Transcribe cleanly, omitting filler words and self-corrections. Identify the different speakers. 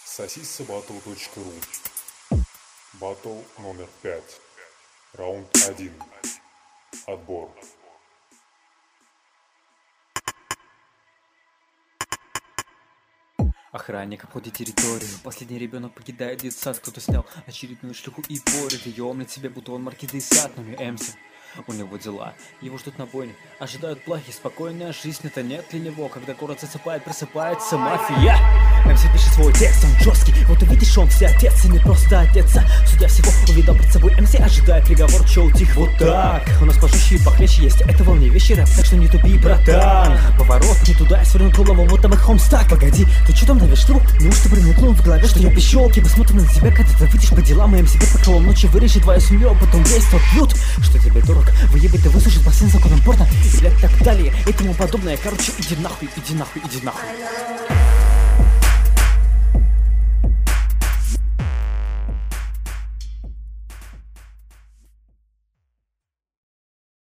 Speaker 1: Сосиссабатл.ру. Батл номер 5. Раунд 1. Отбор.
Speaker 2: Охранник обходит территорию. Последний ребенок покидает детсад. Кто-то снял очередную шлюху и порит ее. Омлет себе, будто он маркиз де Сад. Но не МС. У него дела, его ждут на бойне. Ожидают плохи, спокойная жизнь. Это нет для него. Когда город засыпает, просыпается мафия. МС пишет свой текст, он жесткий. Вот увидишь, он все отец, и не просто отец. Судья всего увидал перед собой МС. Ожидает приговор, че утих вот так. У нас пожестче и похлеще есть. Это волне вещи рэп, так что не тупи, братан. Поворот не туда, я свернул голову, вот там и хомстак. Погоди, ты что там давишь трубу? Неужто промелькнул в голове, что я пищелки? Посмотрим на тебя, когда ты выйдешь по делам. И МС по колом ночи вырежет твою семью, а потом весь тот бьют, что тебе дорог. Выебать ты высушить по всем законам порно. И блядь так далее, и тому подобное. Короче, иди нахуй, иди нахуй, иди нахуй.